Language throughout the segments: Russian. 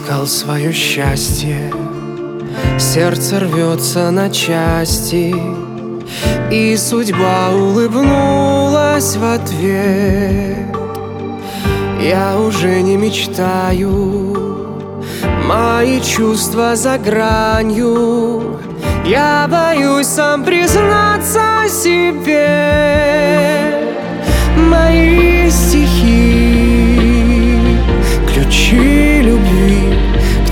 искал свое счастье, сердце рвется на части, и судьба улыбнулась в ответ. Я уже не мечтаю, мои чувства за гранью. Я боюсь сам признаться себе. Мои стихи, ключи любви к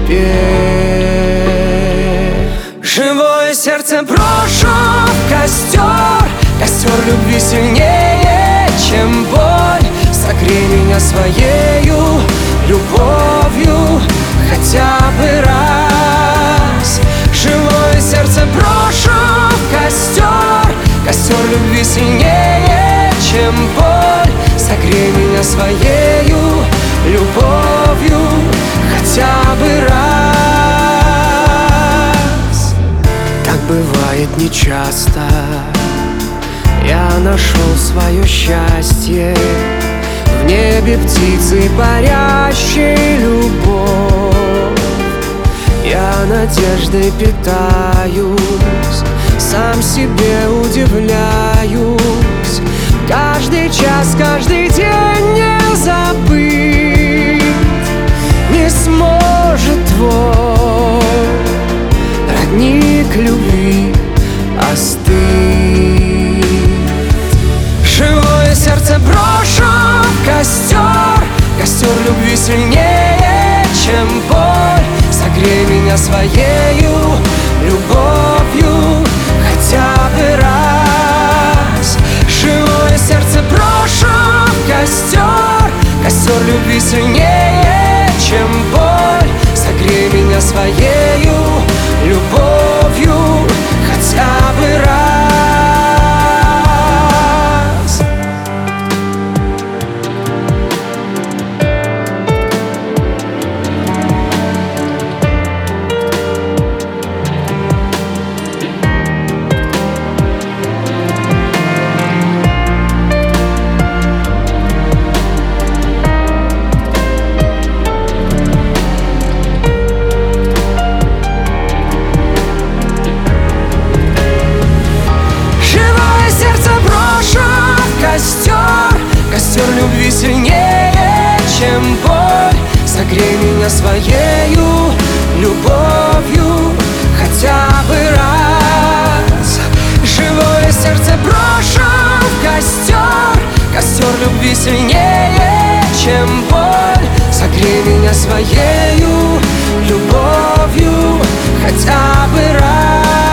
тебе. Живое сердце брошу в костер, костер любви сильнее, чем боль. Согрей меня своею любовью хотя бы раз. Живое сердце брошу в костер, костер любви сильнее, чем боль. Согрей меня своею любовью хотя бы раз. Так бывает нечасто, я нашел свое счастье. В небе птицы парящей любовь. Я надеждой питаюсь, сам себе удивляюсь. Каждый час, каждый день не забыть не сможет твой родник любви остыть. Живое сердце брошу в костер, костер любви сильнее, чем боль. Согрей меня своею любовью хотя бы раз. Живое сердце брошу в костер, костер любви сильнее, чем боль. Согрей меня своею любовью хотя бы раз. Костер любви сильнее, чем боль. Согрей меня своею любовью хотя бы раз. Живое сердце брошу в костер, костер любви сильнее, чем боль. Согрей меня своею любовью хотя бы раз.